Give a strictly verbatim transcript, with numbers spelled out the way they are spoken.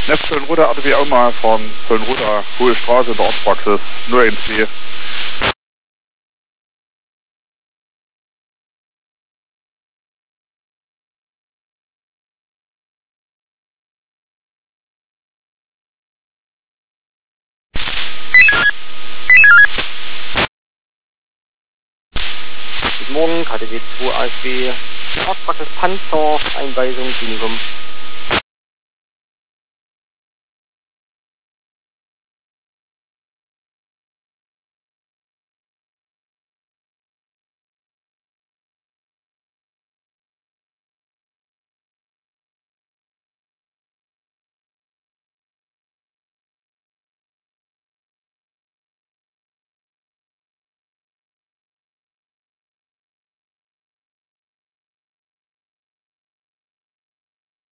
Nest Köln-Rudder, A D W auch mal von Köln-Rudder, Hohe Straße in der Ortspraxis, null eins zwei. Guten Morgen, K D W zwei A S B, Ortspraxis Panzer, Einweisung, Klinikum.